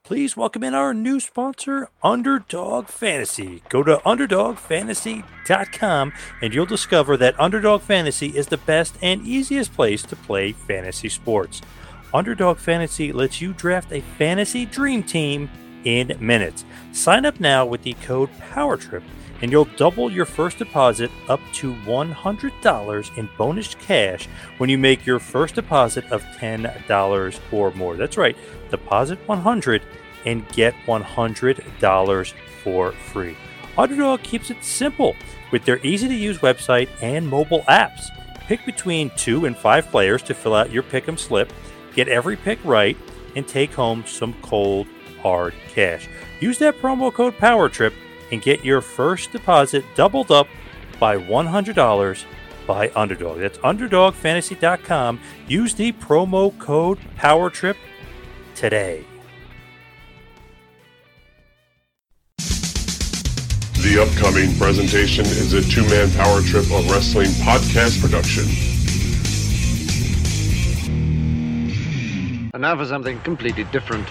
Please welcome in our new sponsor, Underdog Fantasy. Go to UnderdogFantasy.com and you'll discover that Underdog Fantasy is the best and easiest place to play fantasy sports. Underdog Fantasy lets you draft a fantasy dream team in minutes. Sign up now with the code POWERTRIP and you'll double your first deposit up to $100 in bonus cash when you make your first deposit of $10 or more. That's right, deposit $100 and get $100 for free. Underdog keeps it simple with their easy-to-use website and mobile apps. Pick between 2 and 5 players to fill out your pick'em slip, get every pick right, and take home some cold, hard cash. Use that promo code POWERTRIP and get your first deposit doubled up by $100 by Underdog. That's UnderdogFantasy.com. Use the promo code POWERTRIP today. The upcoming presentation is a two-man power trip of wrestling podcast production. And now for something completely different.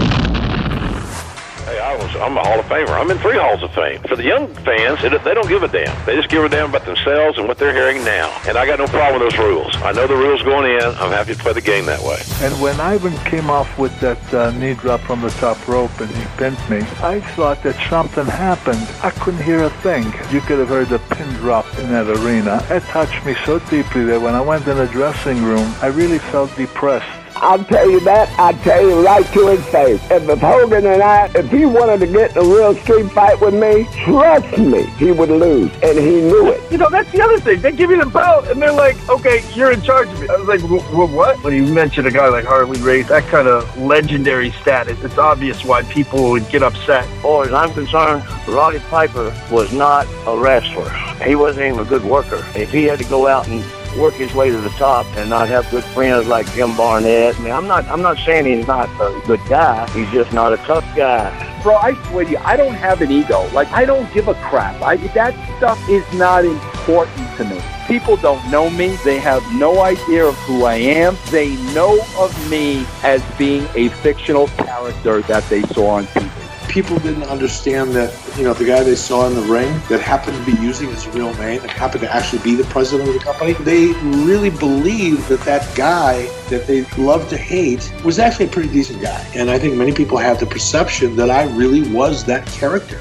Hey, I'm a Hall of Famer. I'm in 3 Halls of Fame. For the young fans, they don't give a damn. They just give a damn about themselves and what they're hearing now. And I got no problem with those rules. I know the rules going in. I'm happy to play the game that way. And when Ivan came off with that knee drop from the top rope and he pinned me, I thought that something happened. I couldn't hear a thing. You could have heard the pin drop in that arena. It touched me so deeply that when I went in the dressing room, I really felt depressed. I'll tell you that. I'll tell you right to his face. If Hogan and if he wanted to get in a real street fight with me, trust me, he would lose, and he knew it. You know, that's the other thing. They give you the belt, and they're like, okay, you're in charge of it. I was like, what? When you mention a guy like Harley Race, that kind of legendary status, it's obvious why people would get upset. As far as I'm concerned, Roddy Piper was not a wrestler. He wasn't even a good worker. If he had to go out and work his way to the top and not have good friends like Jim Barnett. I mean, I'm not saying he's not a good guy. He's just not a tough guy. Bro, I swear to you, I don't have an ego. Like, I don't give a crap. That stuff is not important to me. People don't know me. They have no idea of who I am. They know of me as being a fictional character that they saw on TV. People didn't understand that, the guy they saw in the ring that happened to be using his real name and happened to actually be the president of the company, they really believed that guy that they loved to hate was actually a pretty decent guy. And I think many people have the perception that I really was that character.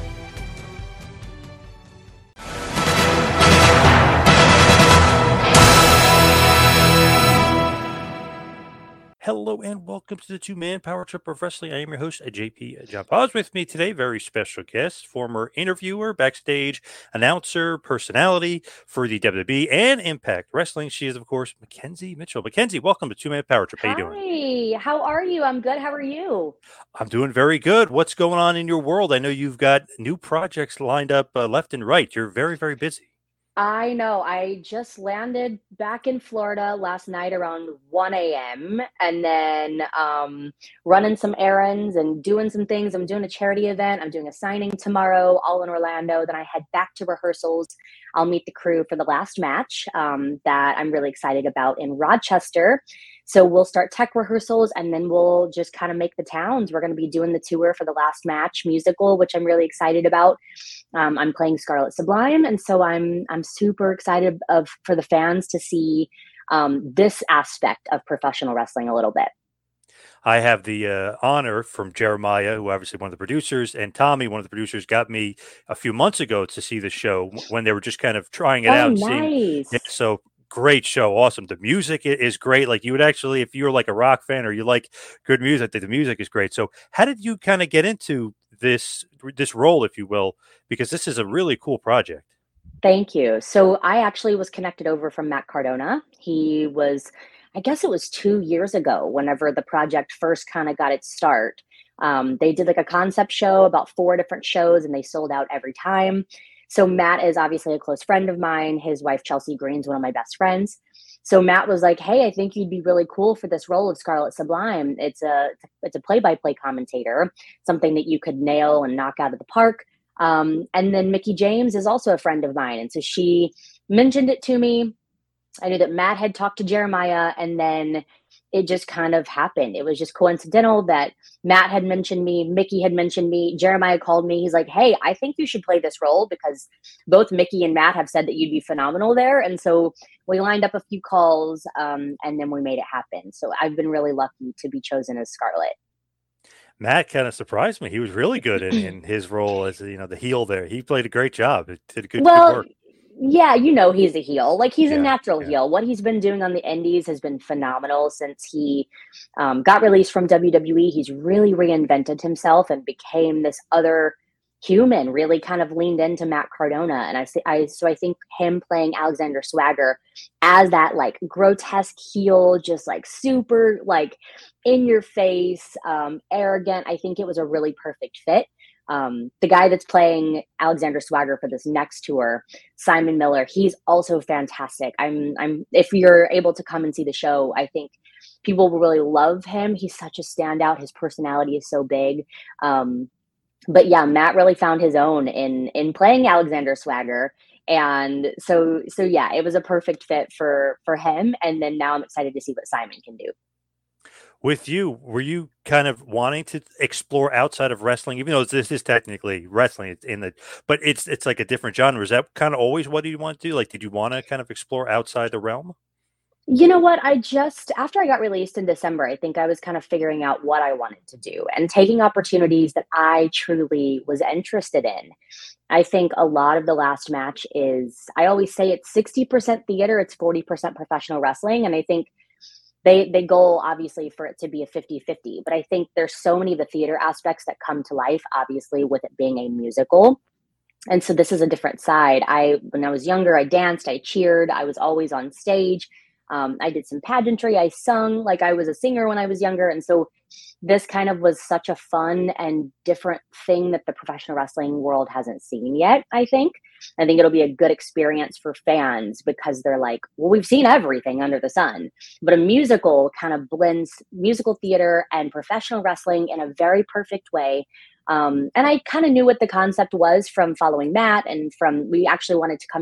Hello and welcome to the two-man power trip of wrestling. I am your host, JP John Paz. With me today, very special guest, former interviewer, backstage announcer, personality for the WWE and Impact Wrestling. She is, of course, Mackenzie Mitchell. Mackenzie, welcome to two-man power trip. How you doing? Hi, how are you? I'm good. How are you? I'm doing very good. What's going on in your world? I know you've got new projects lined up left and right. You're very, very busy. I know. I just landed back in Florida last night around 1 a.m. and then running some errands and doing some things. I'm doing a charity event. I'm doing a signing tomorrow, all in Orlando. Then I head back to rehearsals. I'll meet the crew for the last match that I'm really excited about in Rochester. So we'll start tech rehearsals and then we'll just kind of make the towns. We're going to be doing the tour for the last match musical, which I'm really excited about. I'm playing Scarlet Sublime. And so I'm super excited for the fans to see this aspect of professional wrestling a little bit. I have the honor from Jeremiah, who obviously one of the producers, and Tommy, one of the producers, got me a few months ago to see the show when they were just kind of trying it out. Nice. Seeing, yeah, so great show. Awesome. The music is great. Like you would actually, if you're like a rock fan or you like good music, the music is great. So how did you kind of get into this role, if you will, because this is a really cool project? Thank you. So I actually was connected over from Matt Cardona. He was, I guess it was 2 years ago, whenever the project first kind of got its start. They did like a concept show, about 4 different shows, and they sold out every time. So Matt is obviously a close friend of mine. His wife, Chelsea Green's one of my best friends. So Matt was like, hey, I think you'd be really cool for this role of Scarlet Sublime. It's a play-by-play commentator, something that you could nail and knock out of the park. And then Mickie James is also a friend of mine. And so she mentioned it to me. I knew that Matt had talked to Jeremiah, and then it just kind of happened. It was just coincidental that Matt had mentioned me, Mickey had mentioned me, Jeremiah called me. He's like, hey, I think you should play this role because both Mickey and Matt have said that you'd be phenomenal there. And so we lined up a few calls, and then we made it happen. So I've been really lucky to be chosen as Scarlet. Matt kind of surprised me. He was really good in his role as the heel there. He played a great job. It did good work. Yeah, he's a heel. Like, he's a natural heel. What he's been doing on the indies has been phenomenal since he got released from WWE. He's really reinvented himself and became this other human, really kind of leaned into Matt Cardona. And I think him playing Alexander Swagger as that like grotesque heel, just like super like in your face, arrogant, I think it was a really perfect fit. The guy that's playing Alexander Swagger for this next tour, Simon Miller, he's also fantastic. If you're able to come and see the show, I think people will really love him. He's such a standout. His personality is so big. But yeah, Matt really found his own in playing Alexander Swagger. And so yeah, it was a perfect fit for him. And then now I'm excited to see what Simon can do. With you, were you kind of wanting to explore outside of wrestling, even though this is technically wrestling, but it's like a different genre? Is that kind of always what you want to do? Like, did you want to kind of explore outside the realm? You know what? After I got released in December, I think I was kind of figuring out what I wanted to do and taking opportunities that I truly was interested in. I think a lot of the last match I always say it's 60% theater, it's 40% professional wrestling. And I think they goal obviously for it to be a 50-50, but I think there's so many of the theater aspects that come to life, obviously with it being a musical. And so this is a different side. When I was younger, I danced, I cheered, I was always on stage. I did some pageantry. I sung, like I was a singer when I was younger. And so this kind of was such a fun and different thing that the professional wrestling world hasn't seen yet, I think. I think it'll be a good experience for fans because they're like, well, we've seen everything under the sun. But a musical kind of blends musical theater and professional wrestling in a very perfect way. And I kind of knew what the concept was from following Matt, and we actually wanted to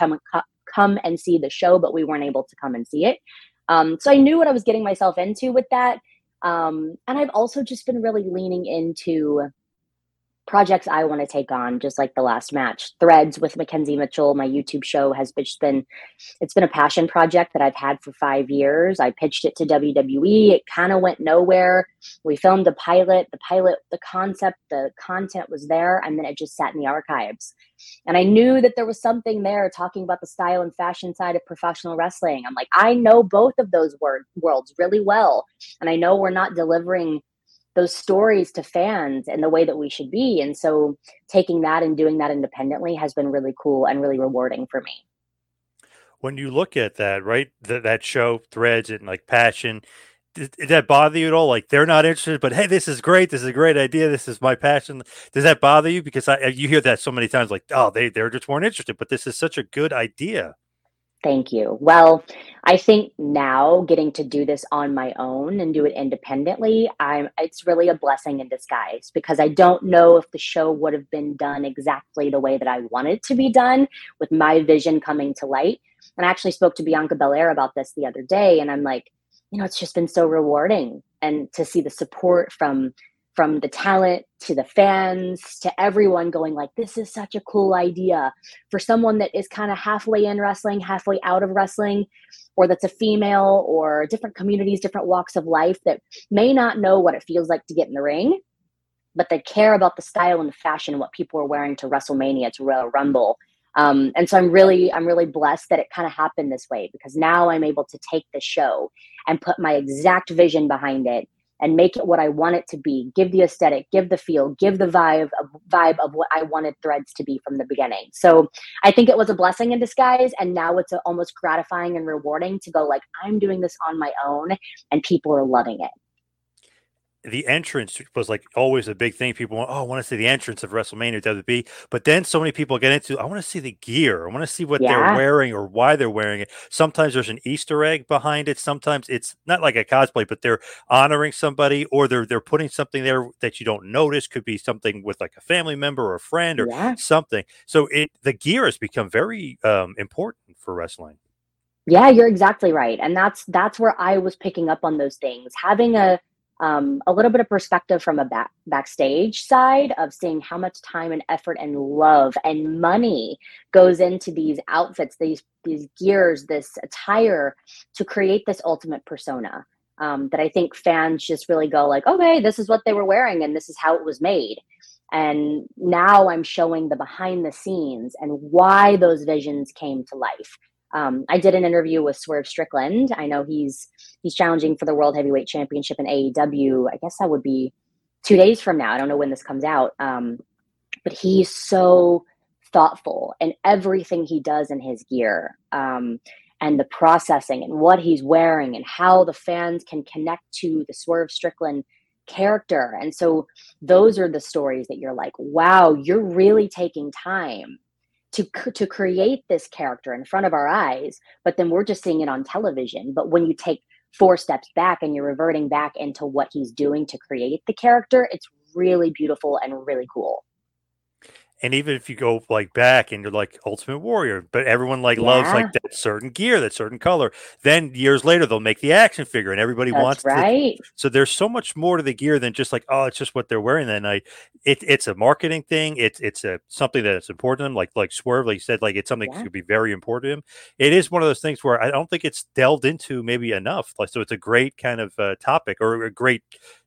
come and see the show, but we weren't able to come and see it. So I knew what I was getting myself into with that. And I've also just been really leaning into projects I want to take on, just like the last match. Threads with Mackenzie Mitchell, my YouTube show, it's been a passion project that I've had for 5 years. I pitched it to WWE. It kind of went nowhere. We filmed a pilot. The concept, the content was there, and then it just sat in the archives. And I knew that there was something there talking about the style and fashion side of professional wrestling. I'm like, I know both of those worlds really well. And I know we're not delivering those stories to fans in the way that we should be. And so taking that and doing that independently has been really cool and really rewarding for me. When you look at that, right, that show, Threads and like Passion, did that bother you at all? Like, they're not interested, but hey, this is great. This is a great idea. This is my passion. Does that bother you? Because you hear that so many times, like, oh, they just weren't interested, but this is such a good idea. Thank you. Well, I think now getting to do this on my own and do it independently, it's really a blessing in disguise, because I don't know if the show would have been done exactly the way that I wanted it to be done with my vision coming to light. And I actually spoke to Bianca Belair about this the other day, and I'm like, it's just been so rewarding, and to see the support from the talent to the fans to everyone going like, this is such a cool idea, for someone that is kind of halfway in wrestling, halfway out of wrestling, or that's a female, or different communities, different walks of life that may not know what it feels like to get in the ring, but they care about the style and the fashion, what people are wearing to WrestleMania, to Royal Rumble. And so I'm really blessed that it kind of happened this way, because now I'm able to take the show and put my exact vision behind it and make it what I want it to be, give the aesthetic, give the feel, give the vibe of what I wanted Threads to be from the beginning. So I think it was a blessing in disguise, and now it's almost gratifying and rewarding to go like, I'm doing this on my own and people are loving it. The entrance was like always a big thing. People want, I want to see the entrance of WrestleMania WWE. But then so many people get into, I want to see the gear. I want to see what they're wearing or why they're wearing it. Sometimes there's an Easter egg behind it. Sometimes it's not like a cosplay, but they're honoring somebody, or they're putting something there that you don't notice. Could be something with like a family member or a friend or something. So the gear has become very important for wrestling. Yeah, you're exactly right. And that's where I was picking up on those things. Having a little bit of perspective from a backstage side of seeing how much time and effort and love and money goes into these outfits, these gears, this attire to create this ultimate persona. That I think fans just really go like, okay, this is what they were wearing and this is how it was made. And now I'm showing the behind the scenes and why those visions came to life. I did an interview with Swerve Strickland. I know he's challenging for the World Heavyweight Championship in AEW. I guess that would be 2 days from now. I don't know when this comes out. But he's so thoughtful in everything he does in his gear, and the processing and what he's wearing and how the fans can connect to the Swerve Strickland character. And so those are the stories that you're like, wow, you're really taking time to create this character in front of our eyes, but then we're just seeing it on television. But when you take 4 steps back and you're reverting back into what he's doing to create the character, it's really beautiful and really cool. And even if you go like back and you're like Ultimate Warrior, but everyone like loves like that certain gear, that certain color. Then years later, they'll make the action figure and everybody wants right. So there's so much more to the gear than just like, oh, it's just what they're wearing that night. It's a marketing thing. It's something that's important to them. Like Swerve, like you said, like it's something that could be very important to him. It is one of those things where I don't think it's delved into maybe enough. Like, so it's a great kind of topic or a great,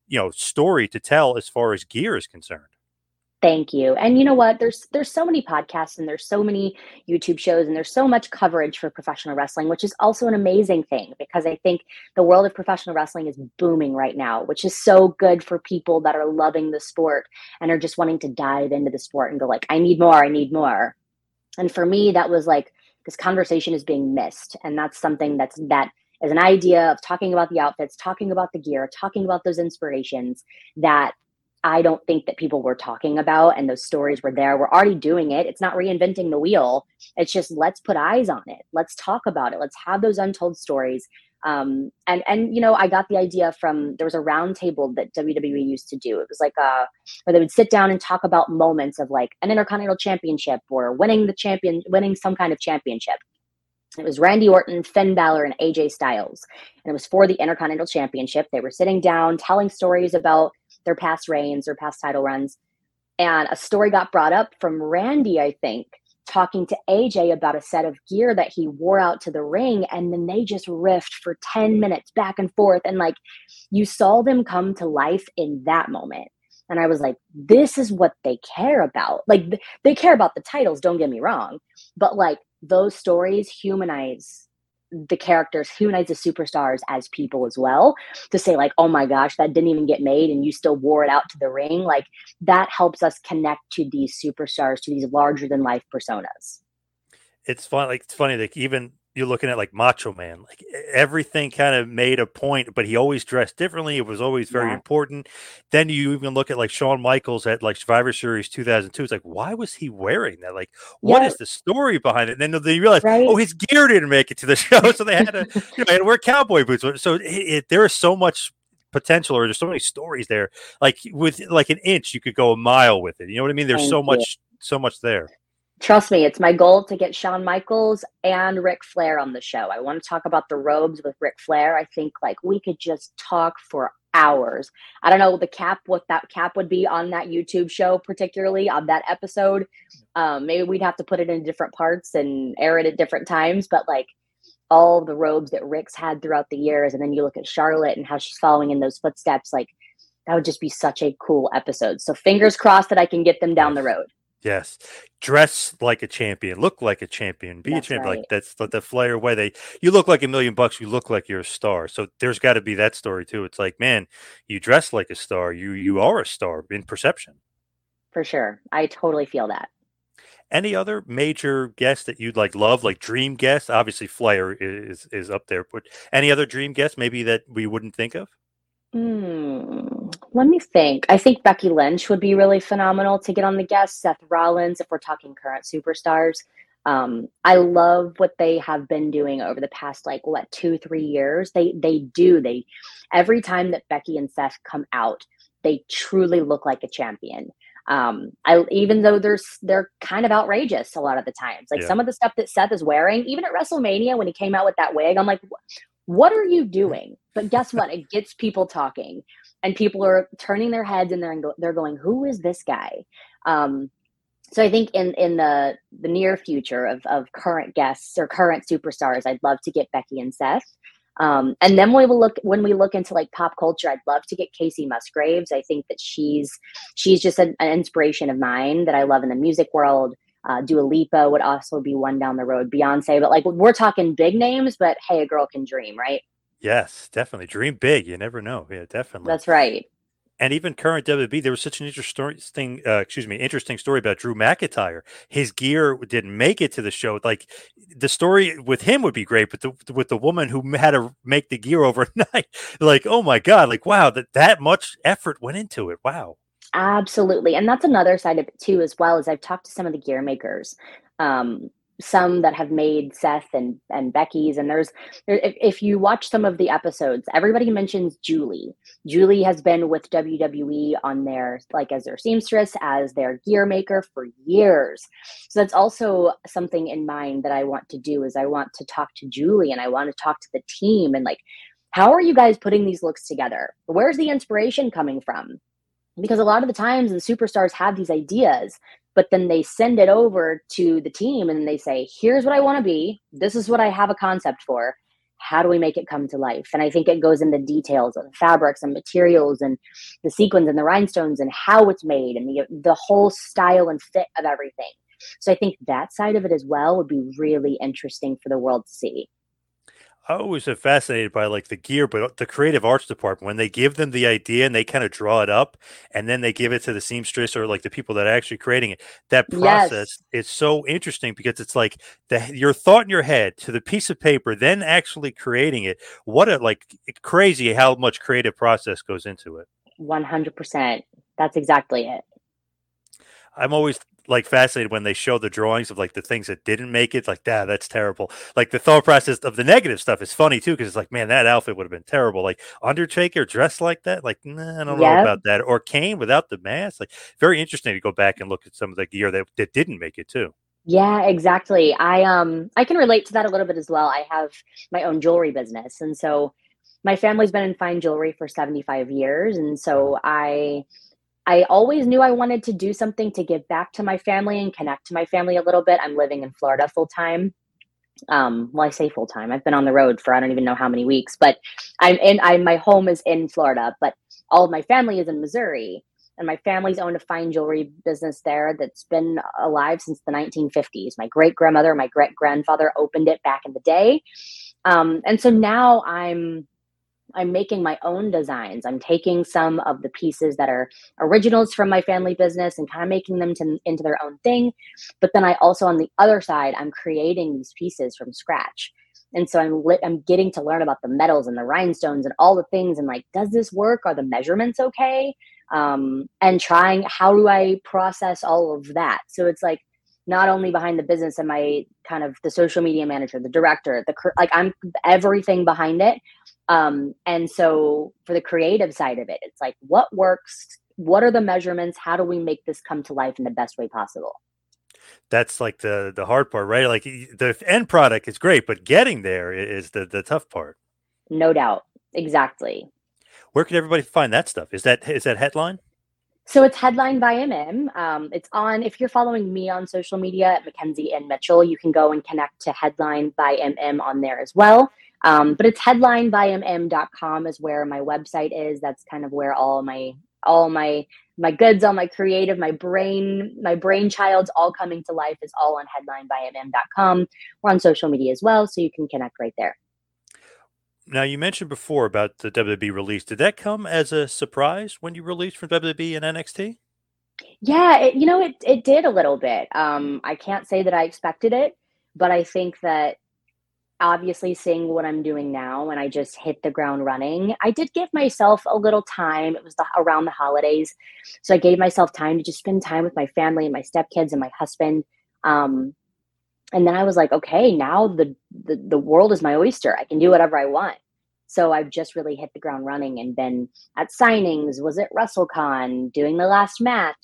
story to tell as far as gear is concerned. Thank you. And you know what? There's so many podcasts and there's so many YouTube shows and there's so much coverage for professional wrestling, which is also an amazing thing because I think the world of professional wrestling is booming right now, which is so good for people that are loving the sport and are just wanting to dive into the sport and go like, I need more, I need more. And for me, that was like, this conversation is being missed. And that's something that is an idea of talking about the outfits, talking about the gear, talking about those inspirations that I don't think that people were talking about, and those stories were there. We're already doing it. It's not reinventing the wheel. It's just, let's put eyes on it. Let's talk about it. Let's have those untold stories. And I got the idea from, there was a round table that WWE used to do. It was like where they would sit down and talk about moments of like an Intercontinental Championship or winning some kind of championship. It was Randy Orton, Finn Balor, and AJ Styles. And it was for the Intercontinental Championship. They were sitting down, telling stories about their past reigns, their past title runs. And a story got brought up from Randy, I think, talking to AJ about a set of gear that he wore out to the ring. And then they just riffed for 10 minutes back and forth. And like, you saw them come to life in that moment. And I was like, this is what they care about. Like, they care about the titles, don't get me wrong. But like, those stories humanize the characters, humanize the superstars as people as well, to say like, oh my gosh, that didn't even get made and you still wore it out to the ring. Like, that helps us connect to these superstars, to these larger than life personas. It's fun. Like, it's funny that even you're looking at like Macho Man, like everything kind of made a point, but he always dressed differently. It was always very important. Then you even look at like Shawn Michaels at like Survivor Series 2002. It's like, why was he wearing that? Like, what is the story behind it? And then they realized, oh, his gear didn't make it to the show. So they had to, had to wear cowboy boots. So there is so much potential, or there's so many stories there. Like with like an inch, you could go a mile with it. You know what I mean? There's so much there. Trust me, it's my goal to get Shawn Michaels and Ric Flair on the show. I want to talk about the robes with Ric Flair. I think like we could just talk for hours. I don't know what that cap would be on that YouTube show, particularly on that episode. Maybe we'd have to put it in different parts and air it at different times. But like all the robes that Ric's had throughout the years, and then you look at Charlotte and how she's following in those footsteps, like that would just be such a cool episode. So fingers crossed that I can get them down the road. Yes. Dress like a champion, look like a champion, be a champion. Right. Like that's the Flair way. You look like $1 million, you look like you're a star. So there's got to be that story too. It's like, man, you dress like a star. You are a star in perception. For sure. I totally feel that. Any other major guests that you'd love, like dream guests? Obviously Flair is up there, but any other dream guests maybe that we wouldn't think of? Let me think. I think Becky Lynch would be really phenomenal to get on the guest. Seth Rollins, if we're talking current superstars. I love what they have been doing over the past 2-3 years. They every time that Becky and Seth come out, they truly look like a champion. Even though they're kind of outrageous a lot of the times. Like Yeah. some of the stuff that Seth is wearing, even at WrestleMania when he came out with that wig, I'm like, what are you doing? But guess what? It gets people talking, and people are turning their heads and they're going, who is this guy? So I think in the near future of current guests or current superstars, I'd love to get Becky and Seth. And then when we look into like pop culture, I'd love to get Casey Musgraves. I think that she's just an inspiration of mine that I love in the music world. Dua Lipa would also be one down the road. Beyonce, but like we're talking big names, but hey, a girl can dream, right? Yes, definitely. Dream big. You never know. Yeah, definitely. That's right. And even current WWE, there was such an interesting story about Drew McIntyre. His gear didn't make it to the show. Like the story with him would be great, but with the woman who had to make the gear overnight, like, oh my God, like, wow, that much effort went into it. Wow. Absolutely. And that's another side of it too, as well as I've talked to some of the gear makers. Some that have made Seth and Becky's, and if you watch some of the episodes, everybody mentions Julie. Julie has been with WWE on their, like, as their seamstress, as their gear maker for years. So that's also something in mind that I want to do, is I want to talk to Julie and I want to talk to the team and like, how are you guys putting these looks together? Where's the inspiration coming from? Because a lot of the times the superstars have these ideas, but then they send it over to the team and they say, here's what I want to be. This is what I have a concept for. How do we make it come to life? And I think it goes into details of fabrics and materials and the sequins and the rhinestones and how it's made and the whole style and fit of everything. So I think that side of it as well would be really interesting for the world to see. I always am fascinated by like the gear, but the creative arts department, when they give them the idea and they kind of draw it up and then they give it to the seamstress or like the people that are actually creating it, that process is so interesting because it's like your thought in your head to the piece of paper, then actually creating it. What a like crazy how much creative process goes into it. 100%. That's exactly it. I'm always like fascinated when they show the drawings of like the things that didn't make it. Like, that's terrible. Like the thought process of the negative stuff is funny too, because it's like, man, that outfit would have been terrible. Like Undertaker dressed like that. Like, nah, I don't know about that. Or Kane without the mask. Like, very interesting to go back and look at some of the gear that didn't make it too. Yeah, exactly. I can relate to that a little bit as well. I have my own jewelry business, and so my family's been in fine jewelry for 75 years, and so I always knew I wanted to do something to give back to my family and connect to my family a little bit. I'm living in Florida full time. Well, I say full time. I've been on the road for I don't even know how many weeks, but my home is in Florida, but all of my family is in Missouri, and my family's owned a fine jewelry business there that's been alive since the 1950s. My great grandmother, my great grandfather opened it back in the day, and so now I'm making my own designs. I'm taking some of the pieces that are originals from my family business and kind of making them into their own thing. But then I also, on the other side, I'm creating these pieces from scratch. And so I'm getting to learn about the metals and the rhinestones and all the things. And like, does this work? Are the measurements okay? And trying, how do I process all of that? So it's like, not only behind the business am I kind of the social media manager, the director, I'm everything behind it. And so for the creative side of it, it's like, what works? What are the measurements? How do we make this come to life in the best way possible? That's like the hard part, right? Like the end product is great, but getting there is the tough part. No doubt. Exactly. Where can everybody find that stuff? Is that Headline? So it's Headline by MM. It's on, if you're following me on social media at Mackenzie and Mitchell, you can go and connect to Headline by MM on there as well. But it's headlinebymm.com is where my website is. That's kind of where all my goods, all my creative, my brainchild's all coming to life is all on headlinebymm.com. We're on social media as well, so you can connect right there. Now, you mentioned before about the WWE release. Did that come as a surprise when you released from WWE and NXT? Yeah, it did a little bit. I can't say that I expected it, but I think that obviously seeing what I'm doing now and I just hit the ground running, I did give myself a little time. It was around the holidays. So I gave myself time to just spend time with my family and my stepkids and my husband. And then I was like, okay, now the world is my oyster. I can do whatever I want. So I've just really hit the ground running and been at signings, was at WrestleCon, doing the last match.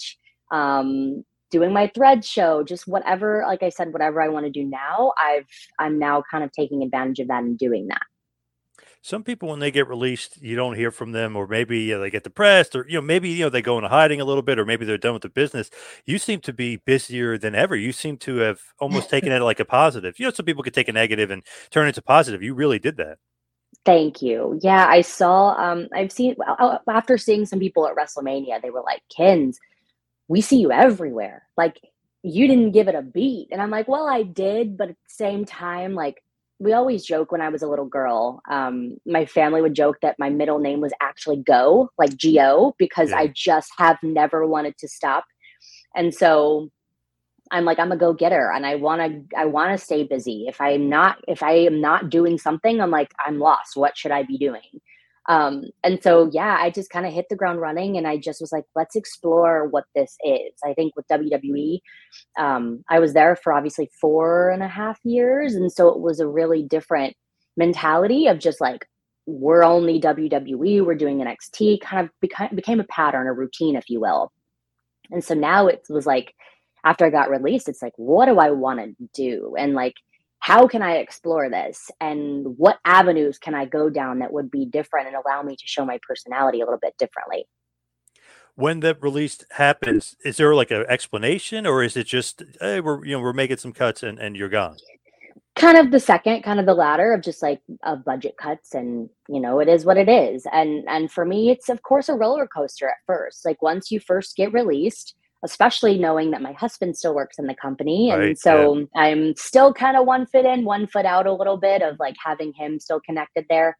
doing my thread show, just whatever, like I said, whatever I want to do now, I'm now kind of taking advantage of that and doing that. Some people, when they get released, you don't hear from them, or maybe they get depressed, or maybe they go into hiding a little bit, or maybe they're done with the business. You seem to be busier than ever. You seem to have almost taken it like a positive. Some people could take a negative and turn it into positive. You really did that. Thank you. Yeah, I saw. I've seen after seeing some people at WrestleMania, they were like, "Kins, we see you everywhere. Like, you didn't give it a beat." And I'm like, "Well, I did, but at the same time, like." We always joke when I was a little girl. My family would joke that my middle name was actually Go, like G-O, because I just have never wanted to stop. And so I'm like, I'm a go-getter, and I want to stay busy. If I am not doing something, I'm like, I'm lost. What should I be doing? And so, yeah, I just kind of hit the ground running, and I just was like, let's explore what this is. I think with WWE, I was there for obviously 4.5 years. And so it was a really different mentality of just like, we're only WWE, we're doing NXT, kind of became a pattern, a routine, if you will. And so now it was like, after I got released, it's like, what do I want to do? And like, how can I explore this? And what avenues can I go down that would be different and allow me to show my personality a little bit differently? When the release happens, is there like an explanation, or is it just, hey, we're making some cuts and you're gone? Kind of the second, kind of the latter of just like budget cuts, and it is what it is. And for me, it's of course a roller coaster at first. Like once you first get released, especially knowing that my husband still works in the company. And so I'm still kind of 1 foot in, 1 foot out a little bit of like having him still connected there.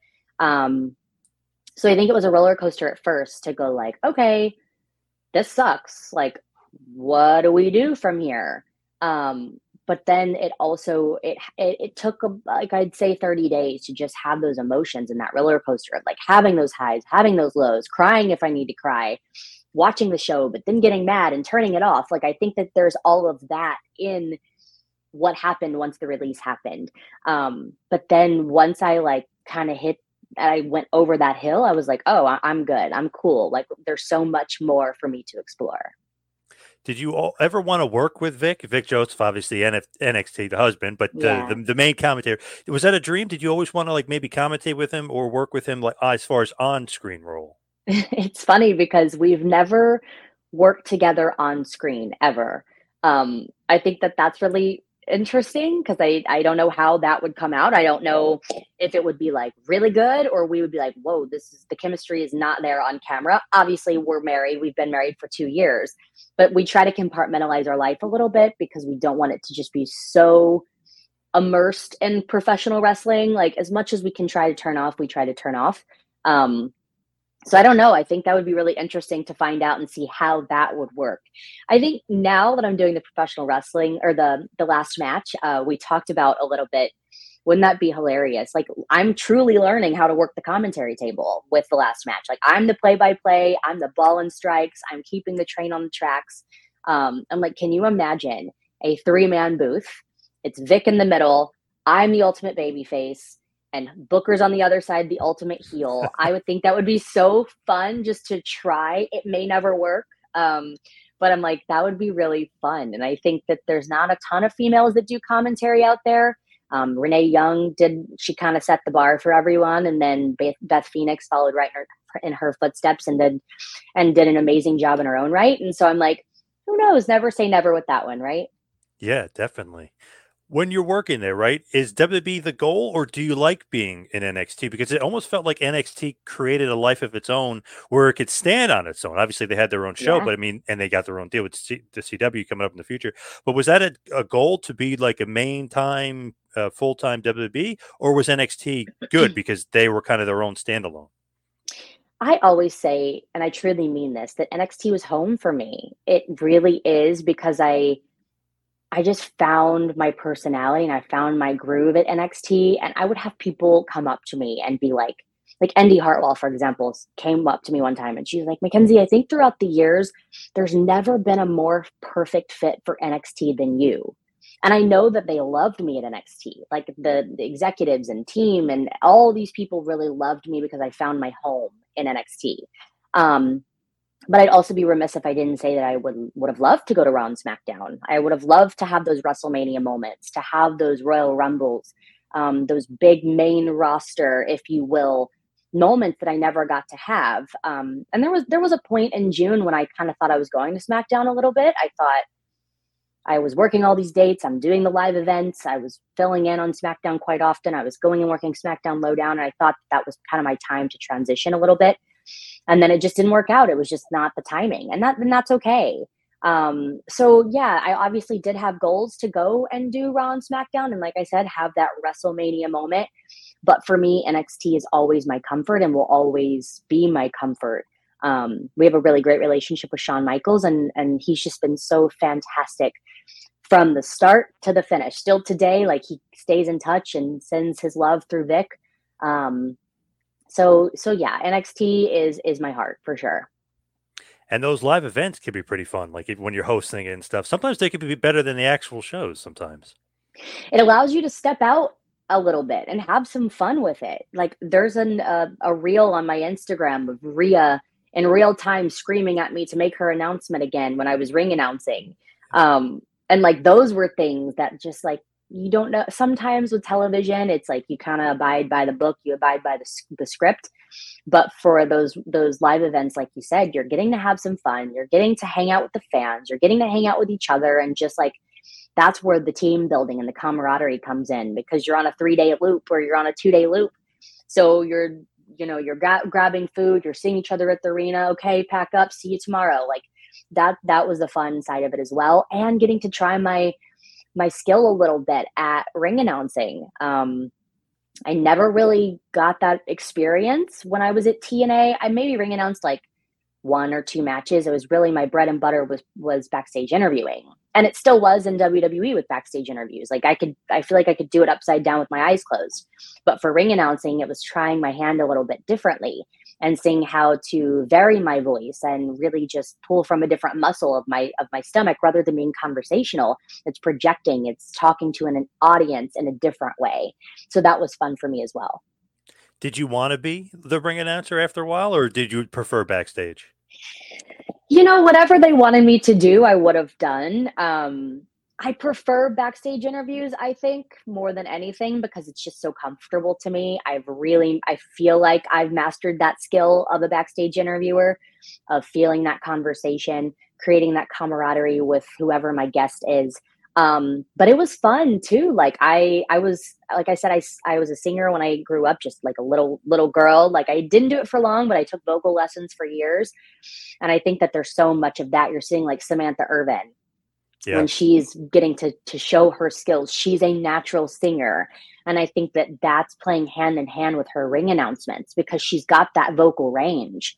So I think it was a roller coaster at first to go like, okay, this sucks. Like, what do we do from here? But then it also, it took like I'd say 30 days to just have those emotions in that roller coaster of like having those highs, having those lows, crying if I need to cry, watching the show, but then getting mad and turning it off. Like, I think that there's all of that in what happened once the release happened. But then once I like kind of I went over that hill, I was like, oh, I'm good. I'm cool. Like, there's so much more for me to explore. Did you ever want to work with Vic Joseph, obviously NXT, the husband, but the main commentator? Was that a dream? Did you always want to like maybe commentate with him or work with him like as far as on-screen role? It's funny because we've never worked together on screen ever. I think that that's really interesting because I don't know how that would come out. I don't know if it would be like really good or we would be like, whoa, the chemistry is not there on camera. Obviously, we're married. We've been married for 2 years, but we try to compartmentalize our life a little bit because we don't want it to just be so immersed in professional wrestling. Like, as much as we can try to turn off, we try to turn off. So I don't know. I think that would be really interesting to find out and see how that would work. I think now that I'm doing the professional wrestling or the last match, we talked about a little bit. Wouldn't that be hilarious? Like, I'm truly learning how to work the commentary table with the last match. Like, I'm the play-by-play, I'm the ball and strikes, I'm keeping the train on the tracks. I'm like, can you imagine a 3-man booth? It's Vic in the middle. I'm the ultimate babyface. And Booker's on the other side, the ultimate heel. I would think that would be so fun just to try. It may never work, but I'm like, that would be really fun. And I think that there's not a ton of females that do commentary out there. Renee Young she kind of set the bar for everyone. And then Beth Phoenix followed right in her footsteps and did an amazing job in her own right. And so I'm like, who knows? Never say never with that one, right? Yeah, definitely. When you're working there, right, is WWE the goal, or do you like being in NXT? Because it almost felt like NXT created a life of its own where it could stand on its own. Obviously, they had their own show, but I mean, and they got their own deal with the CW coming up in the future. But was that a goal to be like a main time, full-time WWE, or was NXT good because they were kind of their own standalone? I always say, and I truly mean this, that NXT was home for me. It really is, because I just found my personality and I found my groove at NXT. And I would have people come up to me and be like Indy Hartwell, for example, came up to me one time and she was like, Mackenzie, I think throughout the years, there's never been a more perfect fit for NXT than you. And I know that they loved me at NXT, like the executives and team and all these people really loved me because I found my home in NXT. But I'd also be remiss if I didn't say that I would have loved to go to Raw and SmackDown. I would have loved to have those WrestleMania moments, to have those Royal Rumbles, those big main roster, if you will, moments that I never got to have. And there was a point in June when I kind of thought I was going to SmackDown a little bit. I thought I was working all these dates. I'm doing the live events. I was filling in on SmackDown quite often. I was going and working SmackDown Lowdown. And I thought that was kind of my time to transition a little bit. And then it just didn't work out. It was just not the timing, and that's okay. So yeah, I obviously did have goals to go and do Raw and SmackDown. And like I said, have that WrestleMania moment. But for me, NXT is always my comfort and will always be my comfort. We have a really great relationship with Shawn Michaels, and he's just been so fantastic from the start to the finish. Still today, like, he stays in touch and sends his love through Vic. So yeah, NXT is my heart for sure. And those live events can be pretty fun. Like when you're hosting it and stuff, sometimes they can be better than the actual shows. Sometimes it allows you to step out a little bit and have some fun with it. Like there's a reel on my Instagram of Rhea in real time screaming at me to make her announcement again when I was ring announcing. And like those were things that just like, you don't know. Sometimes with television, it's like you kind of abide by the book, you abide by the script. But for those live events, like you said, you're getting to have some fun. You're getting to hang out with the fans. You're getting to hang out with each other. And just like, that's where the team building and the camaraderie comes in, because you're on a 3-day loop or you're on a 2-day loop. So you're grabbing food, you're seeing each other at the arena. Okay, pack up, see you tomorrow. Like that was the fun side of it as well. And getting to try my skill a little bit at ring announcing. I never really got that experience when I was at TNA. I maybe ring announced like 1 or 2 matches. It was really my bread and butter was backstage interviewing. And it still was in WWE with backstage interviews. Like I feel like I could do it upside down with my eyes closed. But for ring announcing, it was trying my hand a little bit differently and seeing how to vary my voice and really just pull from a different muscle of my stomach rather than being conversational. It's projecting, it's talking to an audience in a different way. So that was fun for me as well. Did you want to be the ring announcer after a while, or did you prefer backstage? Whatever they wanted me to do, I would have done. I prefer backstage interviews, I think, more than anything, because it's just so comfortable to me. I feel like I've mastered that skill of a backstage interviewer, of feeling that conversation, creating that camaraderie with whoever my guest is. But it was fun too. Like I was, like I said, I was a singer when I grew up, just like a little girl. Like I didn't do it for long, but I took vocal lessons for years. And I think that there's so much of that. You're seeing like Samantha Irvin. Yeah. When she's getting to show her skills, she's a natural singer. And I think that that's playing hand in hand with her ring announcements, because she's got that vocal range.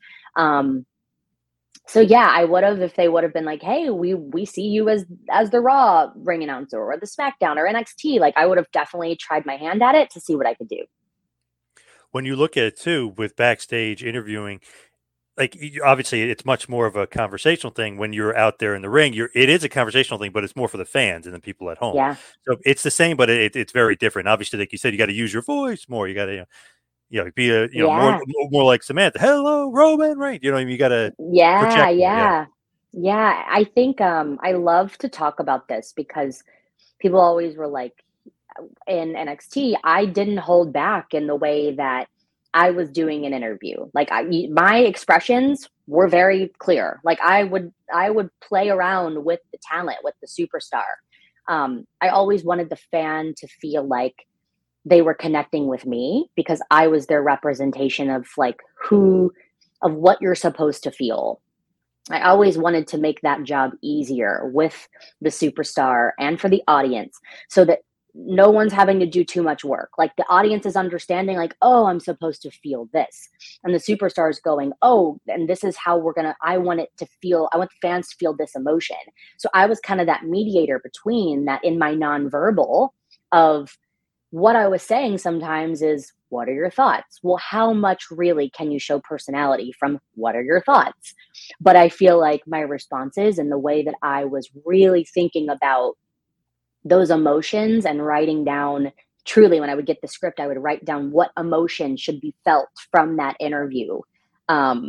So yeah, I would have, if they would have been like, hey, we see you as the Raw ring announcer or the SmackDown or NXT, like I would have definitely tried my hand at it to see what I could do. When you look at it too, with backstage interviewing, like obviously it's much more of a conversational thing when you're out there in the ring. It is a conversational thing, but it's more for the fans and the people at home. Yeah. So it's the same, but it's very different. Obviously, like you said, you got to use your voice more. You got to, be more like Samantha. Hello, Roman, right? You got to. Yeah. I think I love to talk about this because people always were like, in NXT, I didn't hold back in the way that I was doing an interview. Like my expressions were very clear. Like I would play around with the talent, with the superstar. I always wanted the fan to feel like they were connecting with me because I was their representation of of what you're supposed to feel. I always wanted to make that job easier with the superstar and for the audience, so that no one's having to do too much work. Like the audience is understanding, like, oh, I'm supposed to feel this. And the superstar is going, oh, and this is how I want the fans to feel this emotion. So I was kind of that mediator between that in my nonverbal of what I was saying sometimes is, what are your thoughts? Well, how much really can you show personality from what are your thoughts? But I feel like my responses and the way that I was really thinking about those emotions and writing down, truly, when I would get the script, I would write down what emotion should be felt from that interview.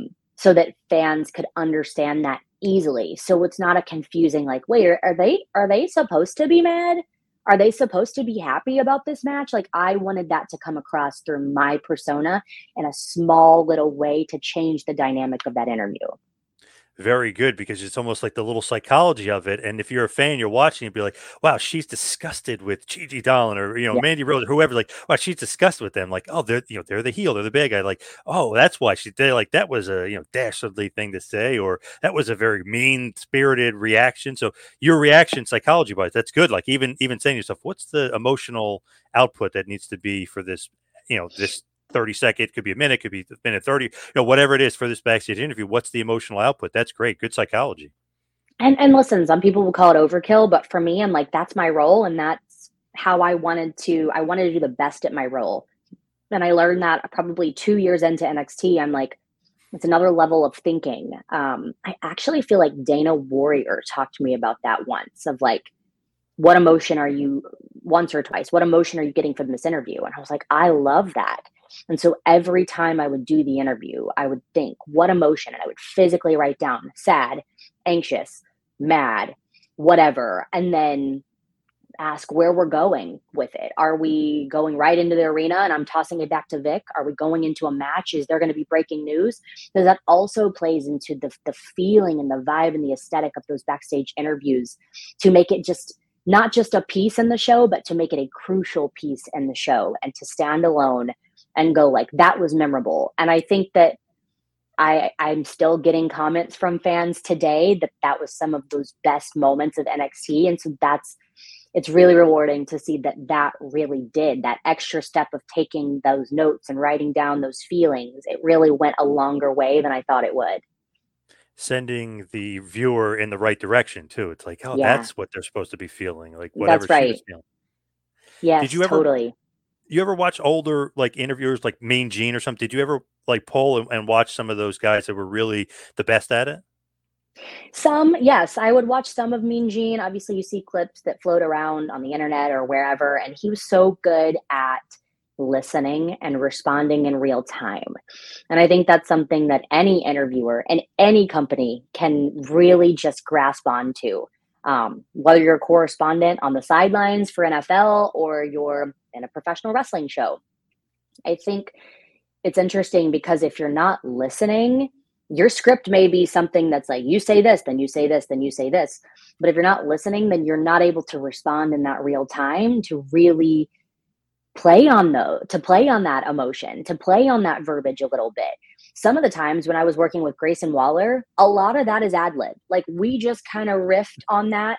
so that fans could understand that easily. So it's not a confusing like, wait, are they supposed to be mad? Are they supposed to be happy about this match? Like, I wanted that to come across through my persona in a small little way to change the dynamic of that interview. Very good, because it's almost like the little psychology of it. And if you're a fan, you're watching, you'd be like, wow, she's disgusted with Gigi Dolan or, Yeah. Mandy Rose or whoever. Like, wow, she's disgusted with them. Like, oh, they're the heel, they're the bad guy. Like, oh, that's why they're like, that was a, dastardly thing to say, or that was a very mean spirited reaction. So your reaction psychology wise, that's good. Like even saying to yourself, what's the emotional output that needs to be for this, this 30-second, could be a minute, could be a minute 30, whatever it is for this backstage interview. What's the emotional output? That's great. Good psychology. And listen, some people will call it overkill, but for me, I'm like, that's my role. And that's how I wanted to do the best at my role. And I learned that probably 2 years into NXT. I'm like, it's another level of thinking. I actually feel like Dana Warrior talked to me about that once, of like, what emotion are you, once or twice, what emotion are you getting from this interview? And I was like, I love that. And so every time I would do the interview, I would think, what emotion? And I would physically write down sad, anxious, mad, whatever. And then ask where we're going with it. Are we going right into the arena and I'm tossing it back to Vic? Are we going into a match? Is there going to be breaking news? Because that also plays into the feeling and the vibe and the aesthetic of those backstage interviews, to make it just not just a piece in the show, but to make it a crucial piece in the show, and to stand alone and go like, that was memorable. And I think that I'm still getting comments from fans today that was some of those best moments of NXT. And so it's really rewarding to see that really did that extra step of taking those notes and writing down those feelings. It really went a longer way than I thought it would. Sending the viewer in the right direction too. It's like, oh, Yeah. that's what they're supposed to be feeling. Like whatever That's right. she was feeling. Yes, Did you ever, totally. you ever watch older like interviewers like Mean Gene or something? Did you ever like poll and watch some of those guys that were really the best at it? Some, yes, I would watch some of Mean Gene. Obviously, you see clips that float around on the internet or wherever, and he was so good at listening and responding in real time. And I think that's something that any interviewer and any company can really just grasp onto. Whether you're a correspondent on the sidelines for NFL or you're in a professional wrestling show. I think it's interesting because if you're not listening, your script may be something that's like, you say this, then you say this, then you say this. But if you're not listening, then you're not able to respond in that real time to really play on that emotion, to play on that verbiage a little bit. Some of the times when I was working with Grayson Waller, a lot of that is ad lib. Like we just kind of riffed on that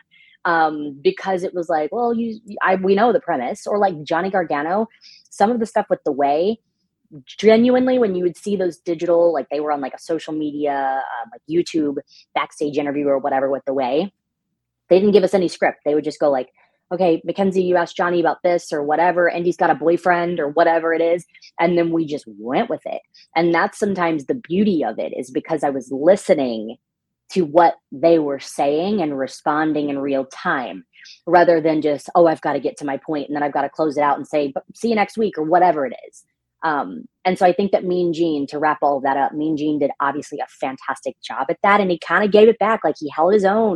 because it was like, well, we know the premise. Or like Johnny Gargano, some of the stuff with The Way, genuinely when you would see those digital, like they were on like a social media, like YouTube backstage interview or whatever with The Way, they didn't give us any script. They would just go like, okay, Mackenzie, you asked Johnny about this or whatever. Andy's got a boyfriend or whatever it is. And then we just went with it. And that's sometimes the beauty of it, is because I was listening to what they were saying and responding in real time, rather than just, oh, I've got to get to my point and then I've got to close it out and say, see you next week or whatever it is. And so I think that Mean Gene, to wrap all of that up, Mean Gene did obviously a fantastic job at that. And he kind of gave it back. Like he held his own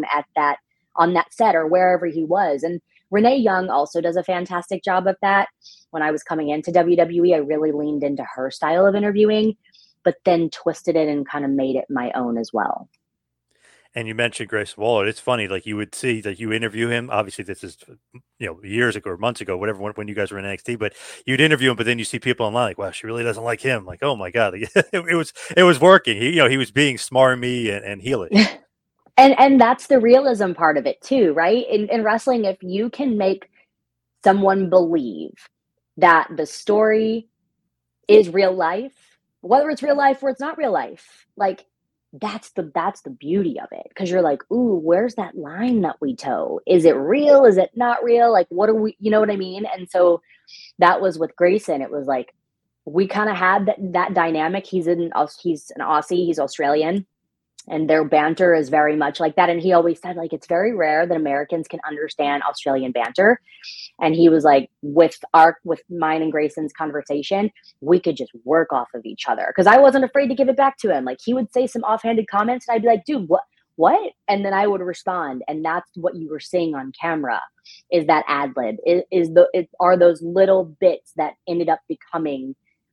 on that set or wherever he was. And Renee Young also does a fantastic job of that. When I was coming into WWE, I really leaned into her style of interviewing, but then twisted it and kind of made it my own as well. And you mentioned Grayson Waller. It's funny, like you would see that you interview him. Obviously, this is years ago or months ago, whatever, when you guys were in NXT. But you'd interview him, but then you see people online like, "Wow, she really doesn't like him." Like, oh my god, it was working. He was being smarmy and heelish. And that's the realism part of it too, right? In wrestling, if you can make someone believe that the story is real life, whether it's real life or it's not real life, like that's the beauty of it. Because you're like, ooh, where's that line that we toe? Is it real? Is it not real? Like, what are we? You know what I mean? And so that was with Grayson. It was like we kind of had that dynamic. He's an Aussie. He's Australian. and their banter is very much like that. And he always said, like, it's very rare that Americans can understand Australian banter. And he was like, with mine and Grayson's conversation, we could just work off of each other. Cause I wasn't afraid to give it back to him. Like, he would say some offhanded comments and I'd be like, dude, what? And then I would respond. And that's what you were seeing on camera, is that ad lib, are those little bits that ended up becoming,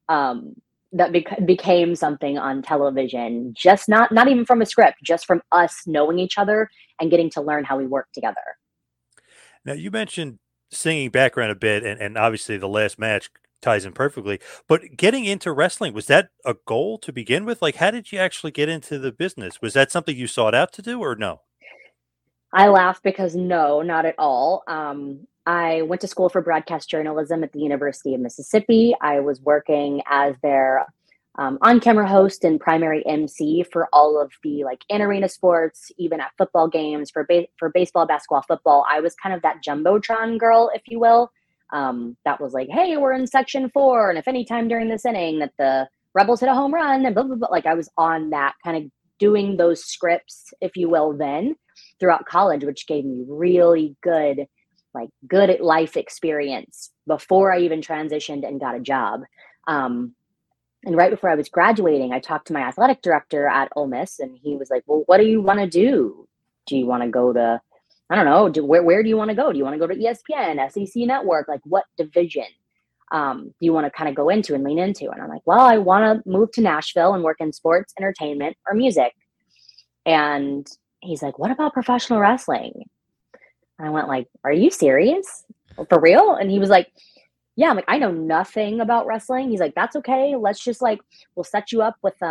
became something on television, just not even from a script, just from us knowing each other and getting to learn how we work together. Now, you mentioned singing background a bit, and obviously the last match ties in perfectly, but getting into wrestling, was that a goal to begin with? Like, how did you actually get into the business? Was that something you sought out to do, or no? I laugh because no, not at all. I went to school for broadcast journalism at the University of Mississippi. I was working as their on-camera host and primary MC for all of the like in-arena sports, even at football games for baseball, basketball, football. I was kind of that Jumbotron girl, if you will. That was like, hey, we're in section 4, and if any time during this inning that the Rebels hit a home run, and blah, blah, blah. Like, I was on that, kind of doing those scripts, if you will, then throughout college, which gave me really good life experience before I even transitioned and got a job. And right before I was graduating, I talked to my athletic director at Ole Miss, and he was like, well, what do you want to do? Do you want to go to, I don't know, where do you want to go? Do you want to go to ESPN, SEC Network? Like, what division do you want to kind of go into and lean into? And I'm like, well, I want to move to Nashville and work in sports, entertainment, or music. And he's like, what about professional wrestling? And I went like, are you serious? For real? And he was like, yeah. I'm like, I know nothing about wrestling. He's like, that's okay. Let's just we'll set you up with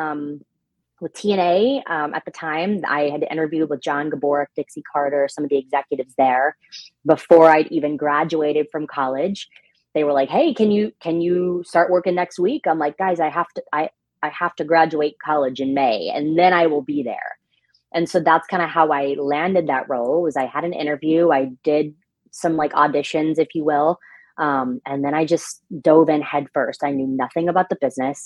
TNA. At the time, I had interviewed with John Gaborick, Dixie Carter, some of the executives there before I'd even graduated from college. They were like, hey, can you start working next week? I'm like, guys, I have to graduate college in May, and then I will be there. And so that's kind of how I landed that role. Was I had an interview, I did some like auditions, if you will. And then I just dove in head first. I knew nothing about the business.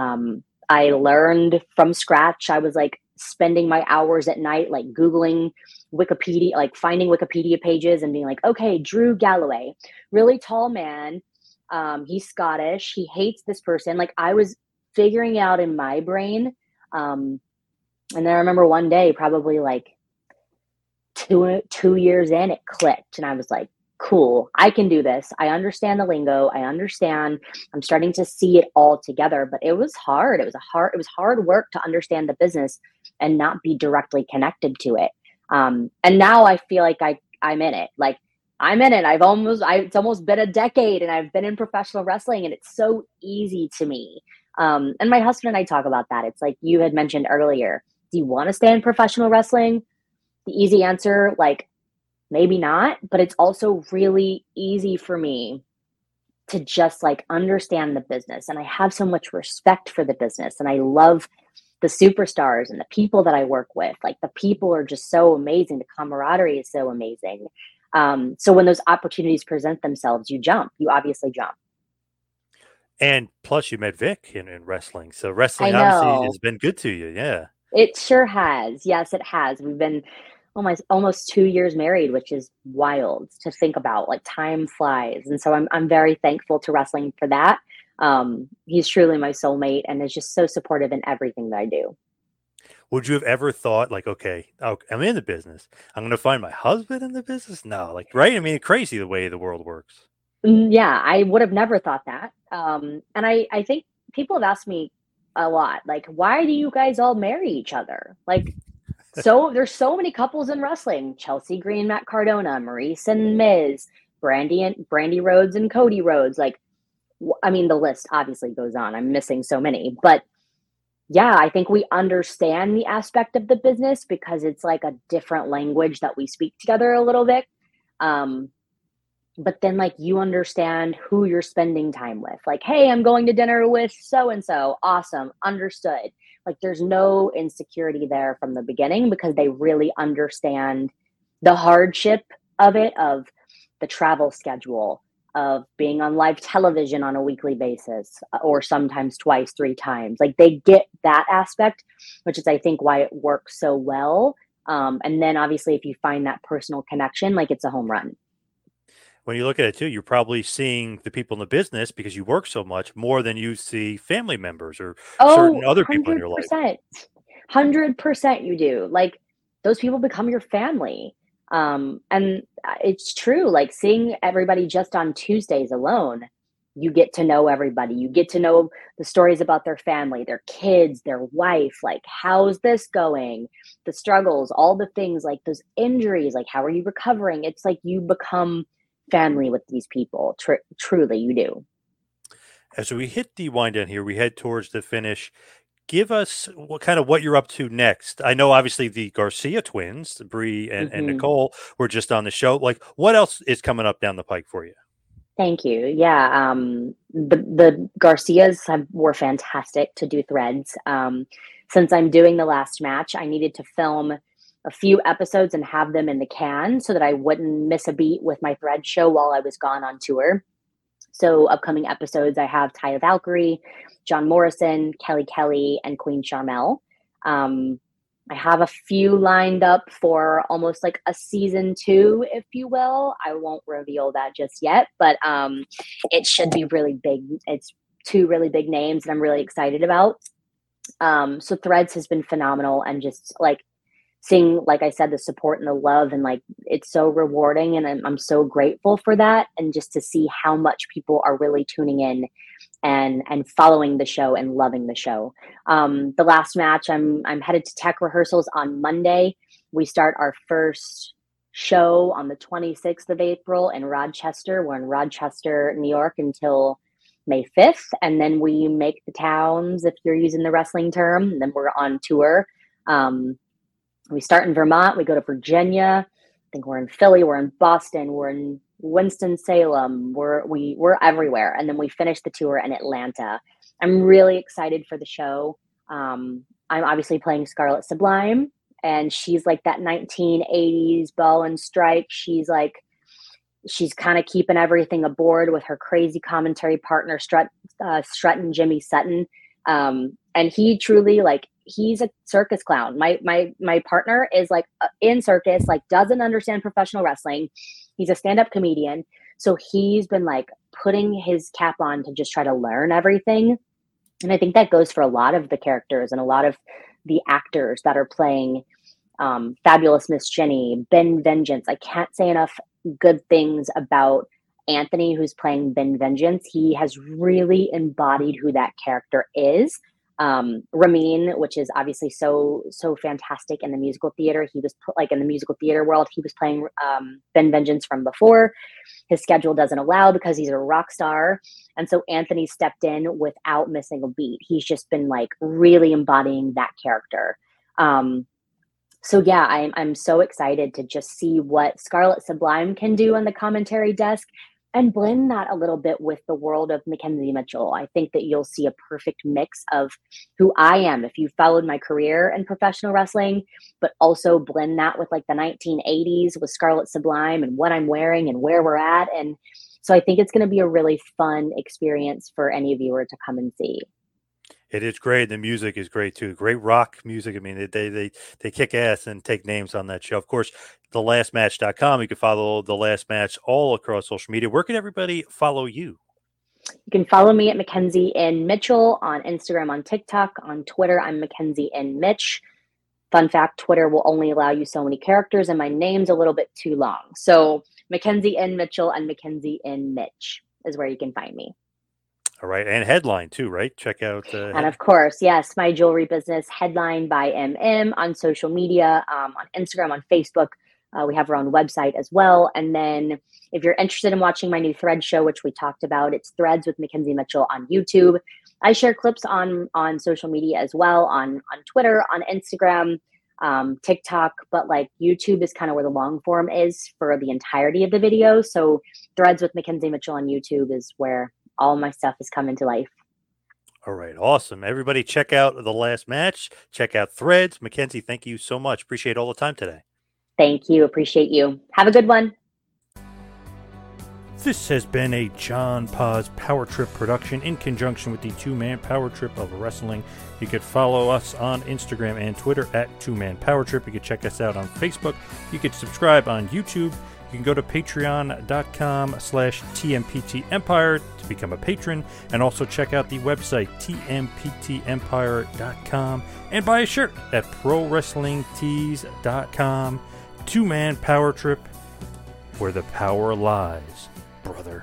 I learned from scratch. I was like spending my hours at night, like Googling Wikipedia, like finding Wikipedia pages and being like, okay, Drew Galloway, really tall man. He's Scottish. He hates this person. Like, I was figuring out in my brain. And then I remember one day, probably like two years in, it clicked. And I was like, cool, I can do this. I understand the lingo. I understand. I'm starting to see it all together, but it was hard. It was hard work to understand the business and not be directly connected to it. And now I feel like I'm in it. Like, I'm in it. It's almost been a decade, and I've been in professional wrestling, and it's so easy to me. And my husband and I talk about that. It's like you had mentioned earlier. Do you want to stay in professional wrestling? The easy answer, like, maybe not, but it's also really easy for me to just like understand the business. And I have so much respect for the business, and I love the superstars and the people that I work with. Like, the people are just so amazing. The camaraderie is so amazing. So when those opportunities present themselves, you obviously jump. And plus you met Vic in wrestling. So wrestling obviously has been good to you. Yeah. It sure has. Yes, it has. We've been almost 2 years married, which is wild to think about. Like, time flies. And so I'm very thankful to wrestling for that. He's truly my soulmate and is just so supportive in everything that I do. Would you have ever thought like, okay, I'm in the business, I'm going to find my husband in the business? No, like, right? I mean, crazy the way the world works. Yeah, I would have never thought that. And I think people have asked me a lot, like, why do you guys all marry each other? Like, so there's so many couples in wrestling: Chelsea Green, Matt Cardona, Maurice and Miz, Brandy Rhodes and Cody Rhodes. Like, I mean, the list obviously goes on. I'm missing so many, but yeah, I think we understand the aspect of the business because it's like a different language that we speak together a little bit. But then, like, you understand who you're spending time with. Like, hey, I'm going to dinner with so-and-so. Awesome. Understood. Like, there's no insecurity there from the beginning because they really understand the hardship of it, of the travel schedule, of being on live television on a weekly basis, or sometimes twice, 3 times. Like they get that aspect, which is, I think, why it works so well. And then obviously if you find that personal connection, like it's a home run. When you look at it too, you're probably seeing the people in the business, because you work so much, more than you see family members or certain other people in your life. 100% you do. Like those people become your family. And it's true, like seeing everybody just on Tuesdays alone, you get to know everybody. You get to know the stories about their family, their kids, their wife, like how's this going, the struggles, all the things, like those injuries, like how are you recovering? It's like you become family with these people. Truly, you do. As we hit the wind down here, we head towards the finish. Give us what you're up to next. I know obviously the Garcia twins, Brie and Nicole, were just on the show. Like, what else is coming up down the pike for you? Thank you. Yeah, the Garcias were fantastic to do Threads. Since I'm doing the last match, I needed to film a few episodes and have them in the can so that I wouldn't miss a beat with my Thread show while I was gone on tour. So upcoming episodes, I have Taya Valkyrie, John Morrison, Kelly, and Queen Charmel. I have a few lined up for almost like a season 2, if you will. I won't reveal that just yet, but it should be really big. It's 2 really big names that I'm really excited about. So Threads has been phenomenal, and just like seeing, like I said, the support and the love, and like it's so rewarding, and I'm so grateful for that. And just to see how much people are really tuning in and following the show and loving the show. The last match, I'm headed to tech rehearsals on Monday. We start our first show on the 26th of April in Rochester. We're in Rochester, New York until May 5th. And then we make the towns, if you're using the wrestling term, and then we're on tour. We start in Vermont, we go to Virginia. I think we're in Philly, we're in Boston, we're in Winston-Salem, we're everywhere. And then we finish the tour in Atlanta. I'm really excited for the show. I'm obviously playing Scarlet Sublime, and she's like that 1980s ball and strike. She's kind of keeping everything aboard with her crazy commentary partner, Strutting Jimmy Sutton. And he truly, like, he's a circus clown. My partner is like in circus, like doesn't understand professional wrestling. He's a stand-up comedian. So he's been like putting his cap on to just try to learn everything. And I think that goes for a lot of the characters and a lot of the actors that are playing Fabulous Miss Jenny, Ben Vengeance. I can't say enough good things about Anthony, who's playing Ben Vengeance. He has really embodied who that character is. Ramin, which is obviously so fantastic in the musical theater. He was like in the musical theater world. He was playing Ben Vengeance from before. His schedule doesn't allow because he's a rock star. And so Anthony stepped in without missing a beat. He's just been like really embodying that character. So yeah, I'm so excited to just see what Scarlet Sublime can do on the commentary desk and blend that a little bit with the world of Mackenzie Mitchell. I think that you'll see a perfect mix of who I am if you followed my career in professional wrestling, but also blend that with like the 1980s with Scarlet Sublime and what I'm wearing and where we're at. And so I think it's going to be a really fun experience for any viewer to come and see. It is great. The music is great too. Great rock music. I mean, they kick ass and take names on that show. Of course, thelastmatch.com. You can follow The Last Match all across social media. Where can everybody follow you? You can follow me at Mackenzie N. Mitchell on Instagram, on TikTok, on Twitter. I'm Mackenzie N. Mitch. Fun fact, Twitter will only allow you so many characters, and my name's a little bit too long. So Mackenzie N. Mitchell and Mackenzie N. Mitch is where you can find me. All right. And Headline too, right? Check out. And of course, yes, my jewelry business, Headline by MM, on social media, on Instagram, on Facebook. We have our own website as well. And then if you're interested in watching my new Thread show, which we talked about, it's Threads with Mackenzie Mitchell on YouTube. I share clips on social media as well, on Twitter, on Instagram, TikTok, but like YouTube is kind of where the long form is for the entirety of the video. So Threads with Mackenzie Mitchell on YouTube is where all my stuff is coming to life. All right. Awesome. Everybody check out The Last Match. Check out Threads. Mackenzie, thank you so much. Appreciate all the time today. Thank you. Appreciate you. Have a good one. This has been a John Paz Power Trip production in conjunction with the Two Man Power Trip of Wrestling. You could follow us on Instagram and Twitter at Two Man Power Trip. You could check us out on Facebook. You could subscribe on YouTube. You can go to patreon.com/TMPT Empire to become a patron, and also check out the website tmptempire.com and buy a shirt at prowrestlingtees.com. Two Man Power Trip, where the power lies, brother.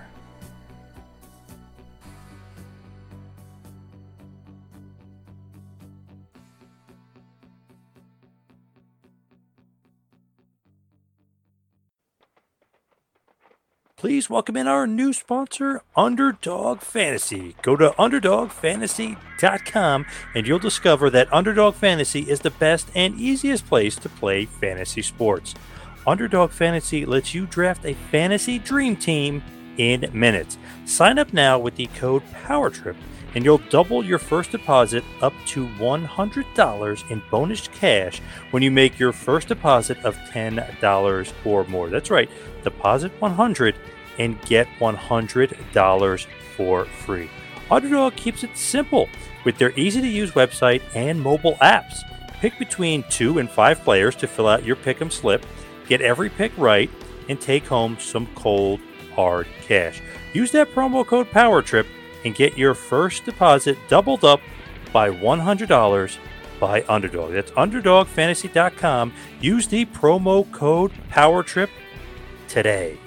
Please welcome in our new sponsor, Underdog Fantasy. Go to underdogfantasy.com and you'll discover that Underdog Fantasy is the best and easiest place to play fantasy sports. Underdog Fantasy lets you draft a fantasy dream team in minutes. Sign up now with the code POWERTRIP and you'll double your first deposit up to $100 in bonus cash when you make your first deposit of $10 or more. That's right, deposit $100 and get $100 for free. Underdog keeps it simple with their easy-to-use website and mobile apps. Pick between 2 and 5 players to fill out your pick'em slip, get every pick right, and take home some cold, hard cash. Use that promo code POWERTRIP and get your first deposit doubled up by $100 by Underdog. That's underdogfantasy.com. Use the promo code POWERTRIP today.